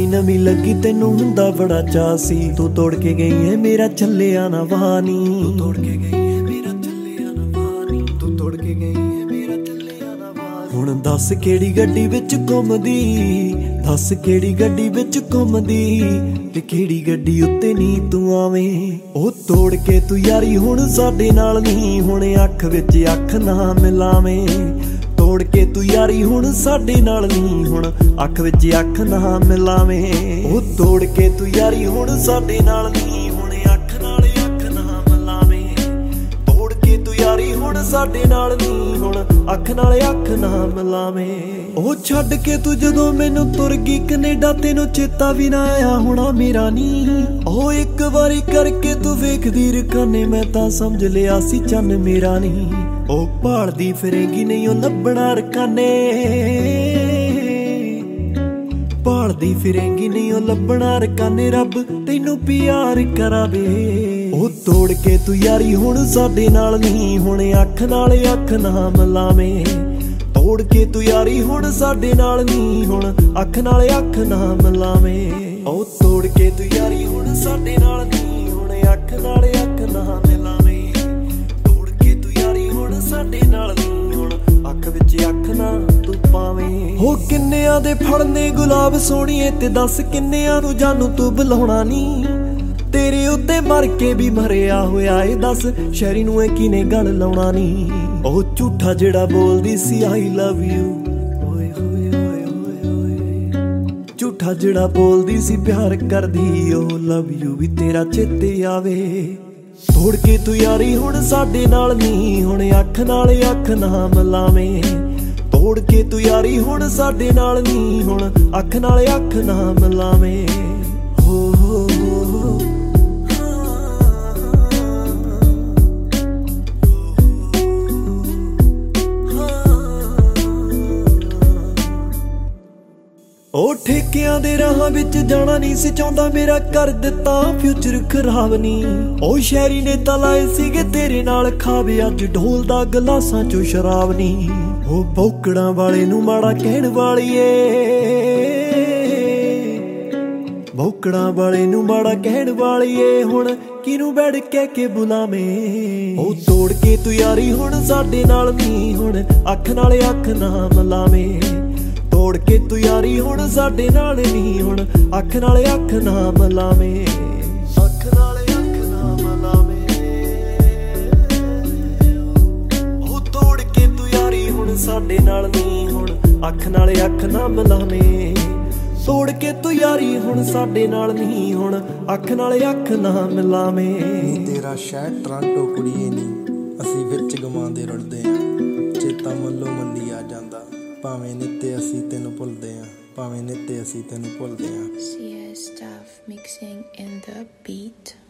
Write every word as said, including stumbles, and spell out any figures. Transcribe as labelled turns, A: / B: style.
A: नवी लगी तेनू हुंदा बड़ा चाह सी, तू तोड़ के गई है मेरा झल्लिया ना वानी, तू तोड़ के गई है मेरा झल्लिया ना वानी, तू तोड़ के गई है मेरा झल्लिया ना वानी। हुण दस केड़ी गड्डी विच घुमदी, दस केड़ी गड्डी विच घुमदी, ते केड़ी गड्डी उत्ते नी तू आवें। ओ तोड़ के तू यारी हुण साडे नाल नी, हुण अख विच अख ना मिलावें। तोड़ के तू यारी हुण साडे नाल नी, हुण अख विच अख ना मिलावें। ओ तोड़ के तू यारी हुण साडे नाल नी, हुण अख नाल अख ना मिलावें। तोड़ के तू यारी हुण साडे नाल नी, हुण अख नाल अख ना मिलावें। ओ छड्ड के तू जदों मैनू तुर गई कनेडा, तेनू चेता भी ना आया होना मेरा नी। ओ एक वारी करके तू वेखदी रकाने, मैं तां समझ लिया सी चन्न मेरा नी। ओ भालदी फिरेगी नहीं ओ लभना रकाने, भालदी फिरेगी नहीं ओ लभना रकाने, रब तैनू प्यार करावे। ओ तोड़ के तू यारी हुण साडे नाल नी, हुण अख नाल अख ना मिलावें। तोड़ के तू यारी हुण साडे नाल नी, हुण अख नाल अख ना मिलावें। ओ तोड़ के तू यारी हुण साडे नाल नी, हुण अख नाल अख ना मिलावें। साडे नाल नी, हुण अख विच अख ना तू पावें। हो किन्नियां दे फड़ने गुलाब सोहणीए, ते दस किन्नियां नू जानू तू बुलाउणा नी। तेरे उत्ते मर के भी मरिया होया ए, दस शहरी नू ए किने गल लाउणा नी। ओ झूठा जेड़ा बोलदी सी आई लव यू, ओए होए होए होए होए। झूठा जेड़ा बोलदी सी प्यार करदी, ओ लव यू भी तेरा चेते आवे। तोड़ के तू यारी हुण साडे नाल नी, हुण अख नाल अख ना मिलावें। तोड़ के तू यारी हुण साडे नाल नी, हुण अख नाल अख ना मिलावें। हो हो हो ओ ठेकियां दे राहां विच जाना नहीं सी चाहुंदा, मेरा कर दिता फ्यूचर खराब नी। ओ शहरी ने तां लाए सीगे तेरे नाल खावे, अज ढोलदा गलासां चों शराब नी। ओ भौकड़ां वाले नू माड़ा कहण वालीए, भौकड़ां वाले नू माड़ा कहण वालीए, हुण किनू बैठ कह के बुलावें। ओ तोड़ के तू यारी हुण साडे नाल नी, हुण अख नाल अख ना मिलावें। तोड़ के तू यारी हुण साडे नाल नी, हुण अख नाल अख ना मिलावें। अख नाल अख ना मिलावें। ओ तोड़ के तू यारी हुण साडे नाल नी, हुण अख नाल अख ना मिलावें। तोड़ के तू यारी हुण साडे नाल नी, हुण अख नाल अख ना मिलावें।
B: तेरा शहर टोरांटो कुड़ीए नी, असीं विच गवांदे रुलदे आ। चेता मल्लो मल्ली आ जांदा, ਭਾਵੇਂ ਨਿੱਤੇ ਅਸੀਂ ਤੈਨੂੰ ਭੁੱਲਦੇ ਆਂ, ਭਾਵੇਂ ਨਿੱਤੇ ਅਸੀਂ ਤੈਨੂੰ ਭੁੱਲਦੇ ਆਂ।
C: C S Stuff mixing in the beat.